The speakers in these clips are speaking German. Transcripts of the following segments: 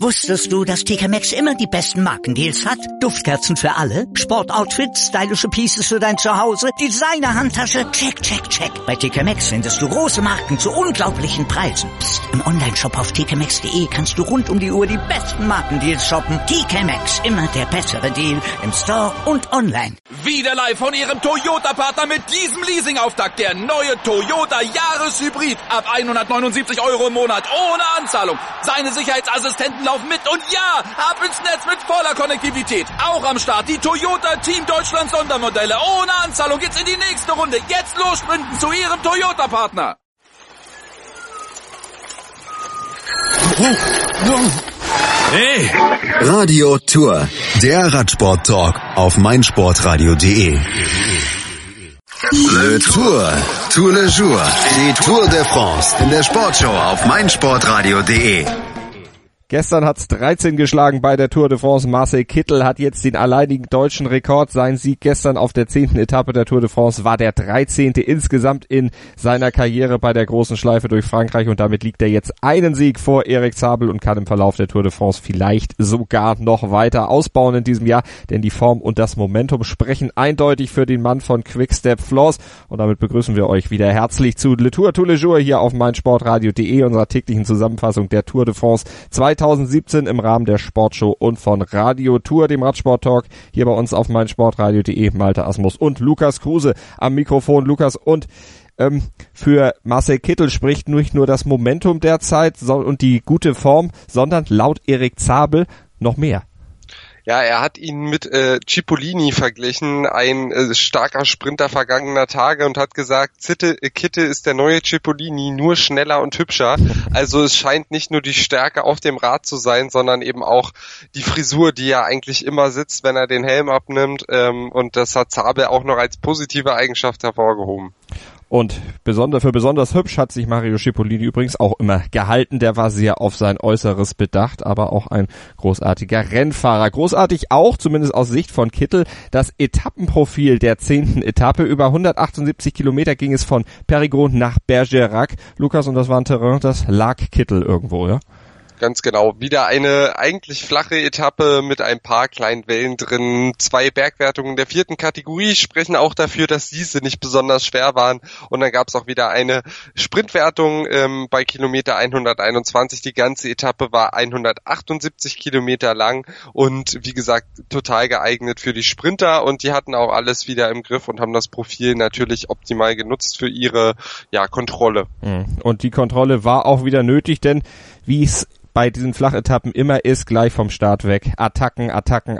Wusstest du, dass TK Maxx immer die besten Markendeals hat? Duftkerzen für alle, Sportoutfits, stylische Pieces für dein Zuhause, Designer-Handtasche, check, check, check. Bei TK Maxx findest du große Marken zu unglaublichen Preisen. Psst. Im Onlineshop auf tkmaxx.de kannst du rund um die Uhr die besten Markendeals shoppen. TK Maxx, immer der bessere Deal im Store und online. Wieder live von Ihrem Toyota-Partner mit diesem Leasing-Auftakt. Der neue Toyota Jahreshybrid. Ab 179 € im Monat ohne Anzahlung. Seine Sicherheitsassistenten laufen mit und ja, ab ins Netz mit voller Konnektivität. Auch am Start die Toyota Team Deutschland Sondermodelle. Ohne Anzahlung geht's in die nächste Runde. Jetzt los sprinten zu Ihrem Toyota-Partner. Hey! Radio Tour, der Radsport-Talk auf meinsportradio.de. Le Tour, Tour le Jour, die Tour de France in der Sportshow auf meinsportradio.de. Gestern hat's 13 geschlagen bei der Tour de France. Marcel Kittel hat jetzt den alleinigen deutschen Rekord. Sein Sieg gestern auf der 10. Etappe der Tour de France war der 13. insgesamt in seiner Karriere bei der großen Schleife durch Frankreich und damit liegt er jetzt einen Sieg vor Erik Zabel und kann im Verlauf der Tour de France vielleicht sogar noch weiter ausbauen in diesem Jahr, denn die Form und das Momentum sprechen eindeutig für den Mann von Quick-Step Floors und damit begrüßen wir euch wieder herzlich zu Le Tour Tous les Jours hier auf meinsportradio.de, unserer täglichen Zusammenfassung der Tour de France 2017 im Rahmen der Sportshow und von Radio Tour, dem Radsport-Talk, hier bei uns auf meinsportradio.de. Malte Asmus und Lukas Kruse am Mikrofon. Lukas, und für Marcel Kittel spricht nicht nur das Momentum derzeit und die gute Form, sondern laut Erik Zabel noch mehr. Ja, er hat ihn mit Cipollini verglichen, ein starker Sprinter vergangener Tage, und hat gesagt, Kittel ist der neue Cipollini, nur schneller und hübscher. Also es scheint nicht nur die Stärke auf dem Rad zu sein, sondern eben auch die Frisur, die ja eigentlich immer sitzt, wenn er den Helm abnimmt. Und das hat Zabel auch noch als positive Eigenschaft hervorgehoben. Und für besonders hübsch hat sich Mario Cipollini übrigens auch immer gehalten. Der war sehr auf sein Äußeres bedacht, aber auch ein großartiger Rennfahrer. Großartig auch, zumindest aus Sicht von Kittel, das Etappenprofil der 10. Etappe. Über 178 Kilometer ging es von Périgord nach Bergerac. Lukas, und das war ein Terrain, das lag Kittel irgendwo, ja? Ganz genau. Wieder eine eigentlich flache Etappe mit ein paar kleinen Wellen drin. 2 Bergwertungen der 4. Kategorie sprechen auch dafür, dass diese nicht besonders schwer waren. Und dann gab es auch wieder eine Sprintwertung bei Kilometer 121. Die ganze Etappe war 178 Kilometer lang und wie gesagt total geeignet für die Sprinter. Und die hatten auch alles wieder im Griff und haben das Profil natürlich optimal genutzt für ihre Kontrolle. Und die Kontrolle war auch wieder nötig, denn wie es bei diesen Flachetappen immer ist, gleich vom Start weg. Attacken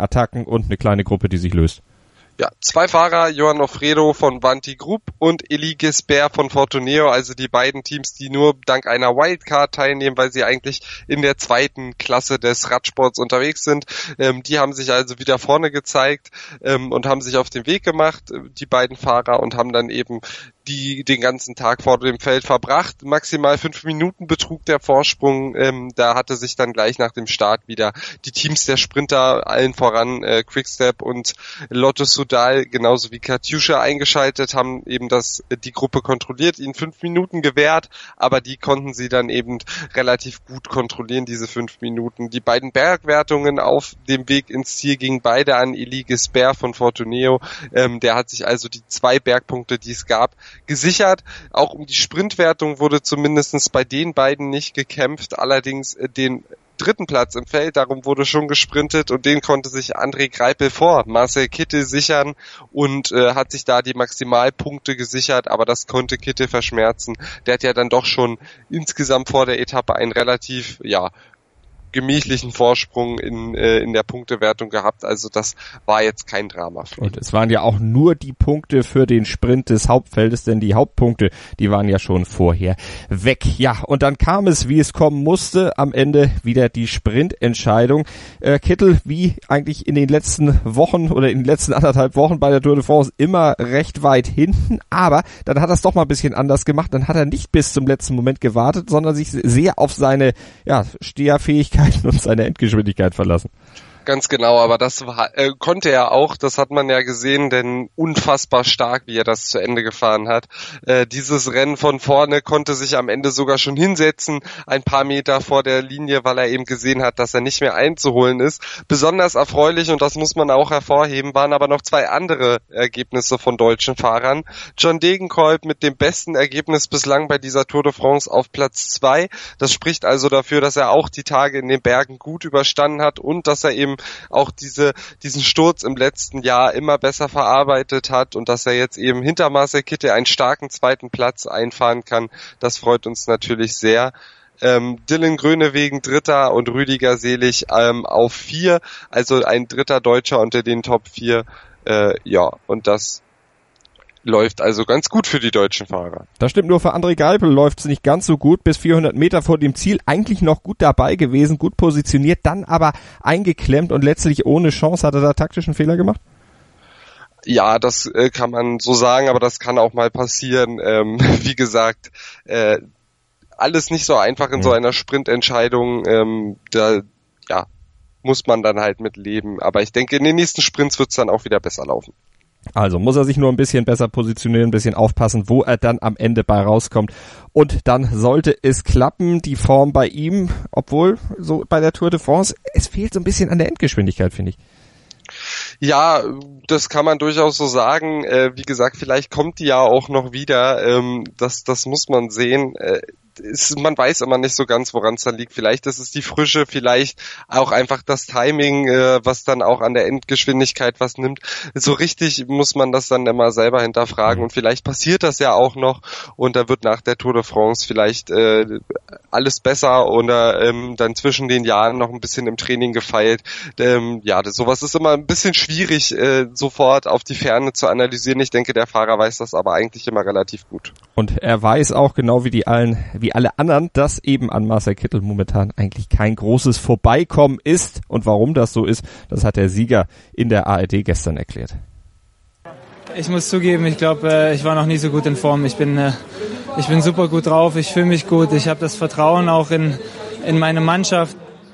und eine kleine Gruppe, die sich löst. Ja, 2 Fahrer, Johan Ofredo von Vanti Group und Eli Gisbert von Fortuneo, also die beiden Teams, die nur dank einer Wildcard teilnehmen, weil sie eigentlich in der 2. Klasse des Radsports unterwegs sind. Die haben sich also wieder vorne gezeigt und haben sich auf den Weg gemacht, die beiden Fahrer, und haben dann eben den ganzen Tag vor dem Feld verbracht. Maximal 5 Minuten betrug der Vorsprung. Da hatte sich dann gleich nach dem Start wieder die Teams der Sprinter, allen voran Quickstep und Lotto Soudal, genauso wie Katusha, eingeschaltet, haben eben die Gruppe kontrolliert, ihnen 5 Minuten gewährt, aber die konnten sie dann eben relativ gut kontrollieren, diese 5 Minuten. Die beiden Bergwertungen auf dem Weg ins Ziel gingen beide an Eli Gisbert von Fortuneo. Der hat sich also die 2 Bergpunkte, die es gab, gesichert. Auch um die Sprintwertung wurde zumindest bei den beiden nicht gekämpft. Allerdings den 3. Platz im Feld, darum wurde schon gesprintet, und den konnte sich André Greipel vor Marcel Kittel sichern und hat sich da die Maximalpunkte gesichert, aber das konnte Kittel verschmerzen. Der hat ja dann doch schon insgesamt vor der Etappe einen relativ, gemächlichen Vorsprung in der Punktewertung gehabt, also das war jetzt kein Drama für ihn. Und es waren ja auch nur die Punkte für den Sprint des Hauptfeldes, denn die Hauptpunkte, die waren ja schon vorher weg. Ja, und dann kam es, wie es kommen musste, am Ende wieder die Sprintentscheidung. Kittel, wie eigentlich in den letzten Wochen oder in den letzten 1,5 Wochen bei der Tour de France, immer recht weit hinten, aber dann hat er es doch mal ein bisschen anders gemacht, dann hat er nicht bis zum letzten Moment gewartet, sondern sich sehr auf seine Steherfähigkeit und seine Endgeschwindigkeit verlassen. Ganz genau, aber das konnte er auch, das hat man ja gesehen, denn unfassbar stark, wie er das zu Ende gefahren hat. Dieses Rennen von vorne konnte sich am Ende sogar schon hinsetzen, ein paar Meter vor der Linie, weil er eben gesehen hat, dass er nicht mehr einzuholen ist. Besonders erfreulich, und das muss man auch hervorheben, waren aber noch 2 andere Ergebnisse von deutschen Fahrern. John Degenkolb mit dem besten Ergebnis bislang bei dieser Tour de France auf Platz 2. Das spricht also dafür, dass er auch die Tage in den Bergen gut überstanden hat und dass er eben auch diesen Sturz im letzten Jahr immer besser verarbeitet hat und dass er jetzt eben hinter Marcel Kittel einen starken 2. Platz einfahren kann. Das freut uns natürlich sehr. Dylan Groenewegen 3. und Rüdiger Selig auf 4, also ein 3. Deutscher unter den Top 4. Und das läuft also ganz gut für die deutschen Fahrer. Das stimmt, nur für André Greipel läuft es nicht ganz so gut. Bis 400 Meter vor dem Ziel eigentlich noch gut dabei gewesen, gut positioniert, dann aber eingeklemmt und letztlich ohne Chance. Hat er da taktischen Fehler gemacht? Ja, das kann man so sagen, aber das kann auch mal passieren. Wie gesagt, alles nicht so einfach in so einer Sprintentscheidung. Da muss man dann halt mit leben. Aber ich denke, in den nächsten Sprints wird es dann auch wieder besser laufen. Also muss er sich nur ein bisschen besser positionieren, ein bisschen aufpassen, wo er dann am Ende bei rauskommt. Und dann sollte es klappen, die Form bei ihm, obwohl so bei der Tour de France, es fehlt so ein bisschen an der Endgeschwindigkeit, finde ich. Ja, das kann man durchaus so sagen. Wie gesagt, vielleicht kommt die ja auch noch wieder. Das muss man sehen. Man weiß immer nicht so ganz, woran es dann liegt. Vielleicht ist es die Frische, vielleicht auch einfach das Timing, was dann auch an der Endgeschwindigkeit was nimmt. So richtig muss man das dann immer selber hinterfragen und vielleicht passiert das ja auch noch und da wird nach der Tour de France vielleicht alles besser oder dann zwischen den Jahren noch ein bisschen im Training gefeilt. Sowas ist immer ein bisschen schwierig, sofort auf die Ferne zu analysieren. Ich denke, der Fahrer weiß das aber eigentlich immer relativ gut. Und er weiß auch genau wie alle anderen, dass eben an Marcel Kittel momentan eigentlich kein großes Vorbeikommen ist. Und warum das so ist, das hat der Sieger in der ARD gestern erklärt. Ich muss zugeben, ich glaube, ich war noch nie so gut in Form. Ich bin super gut drauf, ich fühle mich gut, ich habe das Vertrauen auch in meine Mannschaft.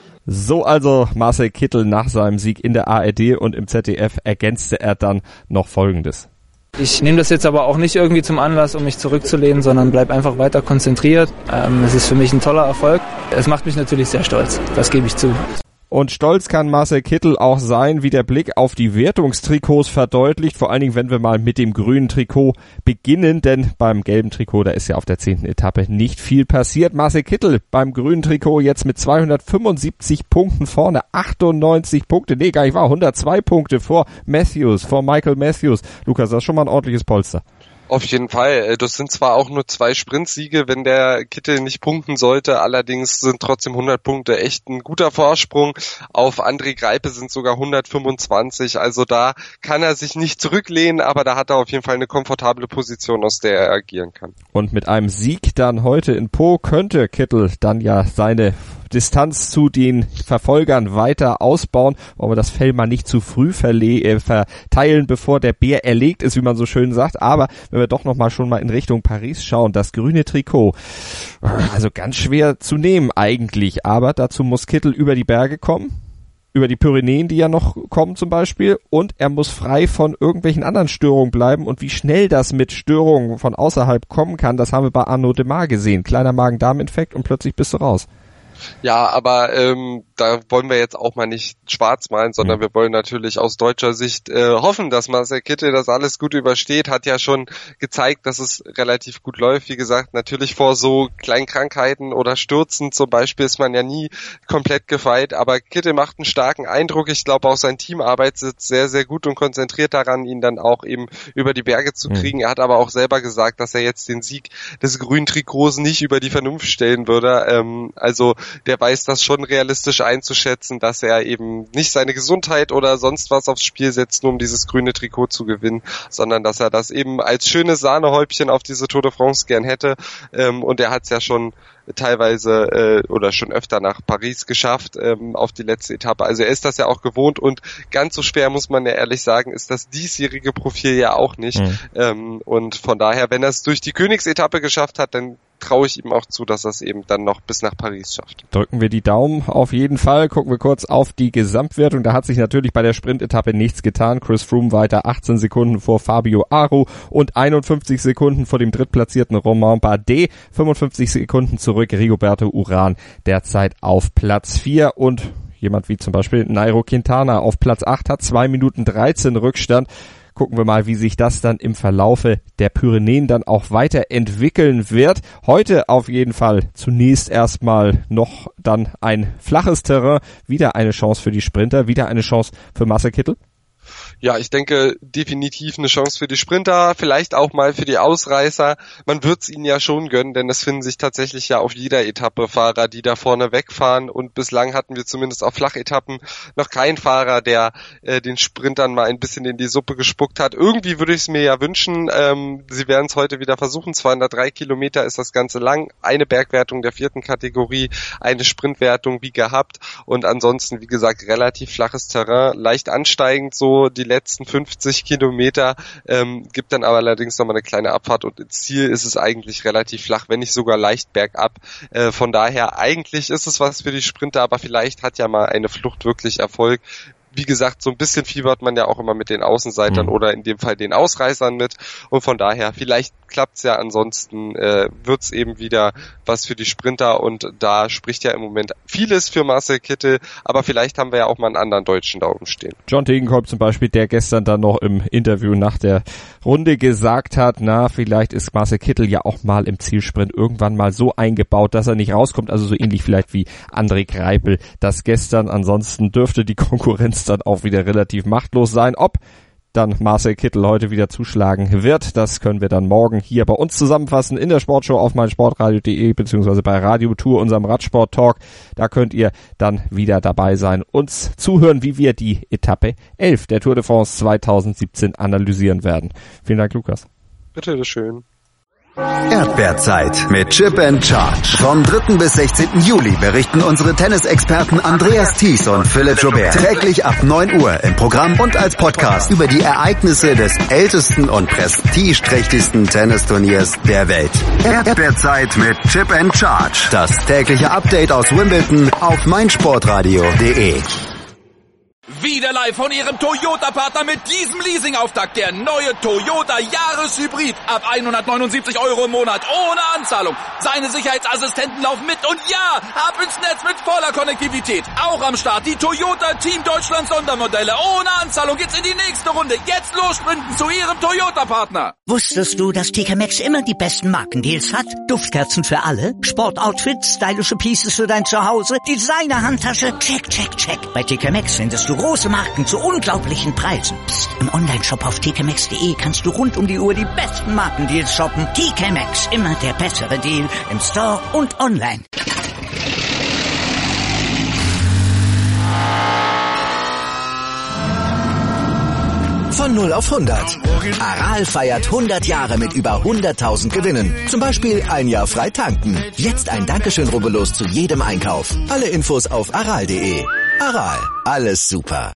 So also Marcel Kittel nach seinem Sieg in der ARD und im ZDF ergänzte er dann noch Folgendes. Ich nehme das jetzt aber auch nicht irgendwie zum Anlass, um mich zurückzulehnen, sondern bleib einfach weiter konzentriert. Es ist für mich ein toller Erfolg. Es macht mich natürlich sehr stolz, das gebe ich zu. Und stolz kann Marcel Kittel auch sein, wie der Blick auf die Wertungstrikots verdeutlicht, vor allen Dingen, wenn wir mal mit dem grünen Trikot beginnen, denn beim gelben Trikot, da ist ja auf der 10. Etappe nicht viel passiert. Marcel Kittel beim grünen Trikot jetzt mit 275 Punkten vorne, 98 Punkte, 102 Punkte vor Michael Matthews. Lukas, das ist schon mal ein ordentliches Polster. Auf jeden Fall. Das sind zwar auch nur 2 Sprintsiege, wenn der Kittel nicht punkten sollte, allerdings sind trotzdem 100 Punkte echt ein guter Vorsprung. Auf André Greipel sind sogar 125, also da kann er sich nicht zurücklehnen, aber da hat er auf jeden Fall eine komfortable Position, aus der er agieren kann. Und mit einem Sieg dann heute in Po könnte Kittel dann ja seine Distanz zu den Verfolgern weiter ausbauen, wollen wir das Fell mal nicht zu früh verteilen, bevor der Bär erlegt ist, wie man so schön sagt, aber wenn wir doch schon mal in Richtung Paris schauen, das grüne Trikot, also ganz schwer zu nehmen eigentlich, aber dazu muss Kittel über die Berge kommen, über die Pyrenäen, die ja noch kommen zum Beispiel, und er muss frei von irgendwelchen anderen Störungen bleiben, und wie schnell das mit Störungen von außerhalb kommen kann, das haben wir bei Arnaud Démare gesehen, kleiner Magen-Darm-Infekt und plötzlich bist du raus. Ja, aber da wollen wir jetzt auch mal nicht schwarz malen, sondern wir wollen natürlich aus deutscher Sicht hoffen, dass Marcel Kittel das alles gut übersteht. Hat ja schon gezeigt, dass es relativ gut läuft. Wie gesagt, natürlich vor so kleinen Krankheiten oder Stürzen zum Beispiel ist man ja nie komplett gefeit, aber Kittel macht einen starken Eindruck. Ich glaube auch sein Team arbeitet sehr, sehr gut und konzentriert daran, ihn dann auch eben über die Berge zu kriegen. Er hat aber auch selber gesagt, dass er jetzt den Sieg des grünen Trikots nicht über die Vernunft stellen würde. Also der weiß das schon realistisch einzuschätzen, dass er eben nicht seine Gesundheit oder sonst was aufs Spiel setzt, nur um dieses grüne Trikot zu gewinnen, sondern dass er das eben als schönes Sahnehäubchen auf diese Tour de France gern hätte. Und er hat es ja schon teilweise oder schon öfter nach Paris geschafft, auf die letzte Etappe. Also er ist das ja auch gewohnt, und ganz so schwer, muss man ja ehrlich sagen, ist das diesjährige Profil ja auch nicht. Und von daher, wenn er es durch die Königsetappe geschafft hat, dann traue ich ihm auch zu, dass er es eben dann noch bis nach Paris schafft. Drücken wir die Daumen auf jeden Fall. Gucken wir kurz auf die Gesamtwertung. Da hat sich natürlich bei der Sprintetappe nichts getan. Chris Froome weiter 18 Sekunden vor Fabio Aru und 51 Sekunden vor dem drittplatzierten Romain Bardet. 55 Sekunden zurück Rigoberto Urán derzeit auf Platz 4 und jemand wie zum Beispiel Nairo Quintana auf Platz 8 hat 2 Minuten 13 Rückstand. Gucken wir mal, wie sich das dann im Verlaufe der Pyrenäen dann auch weiterentwickeln wird. Heute auf jeden Fall zunächst erstmal noch dann ein flaches Terrain. Wieder eine Chance für die Sprinter, wieder eine Chance für Marcel Kittel. Ja, ich denke, definitiv eine Chance für die Sprinter, vielleicht auch mal für die Ausreißer. Man wird's ihnen ja schon gönnen, denn es finden sich tatsächlich ja auf jeder Etappe Fahrer, die da vorne wegfahren. Und bislang hatten wir zumindest auf Flachetappen noch keinen Fahrer, der den Sprintern mal ein bisschen in die Suppe gespuckt hat. Irgendwie würde ich es mir ja wünschen. Sie werden es heute wieder versuchen. 203 Kilometer ist das Ganze lang. Eine Bergwertung der 4. Kategorie, eine Sprintwertung wie gehabt. Und ansonsten, wie gesagt, relativ flaches Terrain, leicht ansteigend so die letzten 50 Kilometer, gibt dann aber allerdings nochmal eine kleine Abfahrt und ins Ziel ist es eigentlich relativ flach, wenn nicht sogar leicht bergab. Von daher, eigentlich ist es was für die Sprinter, aber vielleicht hat ja mal eine Flucht wirklich Erfolg. Wie gesagt, so ein bisschen fiebert man ja auch immer mit den Außenseitern oder in dem Fall den Ausreißern mit und von daher, vielleicht klappt's ja, ansonsten wird's eben wieder was für die Sprinter und da spricht ja im Moment vieles für Marcel Kittel, aber vielleicht haben wir ja auch mal einen anderen Deutschen da oben stehen. John Degenkolb zum Beispiel, der gestern dann noch im Interview nach der Runde gesagt hat, vielleicht ist Marcel Kittel ja auch mal im Zielsprint irgendwann mal so eingebaut, dass er nicht rauskommt, also so ähnlich vielleicht wie André Greipel das gestern. Ansonsten dürfte die Konkurrenz dann auch wieder relativ machtlos sein. Ob dann Marcel Kittel heute wieder zuschlagen wird, das können wir dann morgen hier bei uns zusammenfassen in der Sportshow auf meinsportradio.de beziehungsweise bei Radio Tour, unserem Radsport-Talk. Da könnt ihr dann wieder dabei sein, uns zuhören, wie wir die Etappe 11 der Tour de France 2017 analysieren werden. Vielen Dank, Lukas. Bitte schön. Erdbeerzeit mit Chip and Charge. Vom 3. bis 16. Juli berichten unsere Tennisexperten Andreas Thies und Philipp Joubert täglich ab 9 Uhr im Programm und als Podcast über die Ereignisse des ältesten und prestigeträchtigsten Tennisturniers der Welt. Erdbeerzeit mit Chip and Charge. Das tägliche Update aus Wimbledon auf meinsportradio.de. Wieder live von Ihrem Toyota-Partner mit diesem Leasing-Auftakt. Der neue Toyota Jahreshybrid. Ab 179 € im Monat. Ohne Anzahlung. Seine Sicherheitsassistenten laufen mit. Und ja, ab ins Netz mit voller Konnektivität. Auch am Start die Toyota Team Deutschland Sondermodelle. Ohne Anzahlung geht's in die nächste Runde. Jetzt los sprinten zu Ihrem Toyota-Partner. Wusstest du, dass TK Maxx immer die besten Markendeals hat? Duftkerzen für alle, Sportoutfits, stylische Pieces für dein Zuhause, Designer-Handtasche, check, check, check. Bei TK Maxx findest du große Marken zu unglaublichen Preisen. Psst. Im Onlineshop auf tkmaxx.de kannst du rund um die Uhr die besten Markendeals shoppen. TK Maxx, immer der bessere Deal im Store und online. Von 0 auf 100. Aral feiert 100 Jahre mit über 100.000 Gewinnen. Zum Beispiel ein Jahr frei tanken. Jetzt ein Dankeschön, rubbellos zu jedem Einkauf. Alle Infos auf aral.de. Aral, alles super.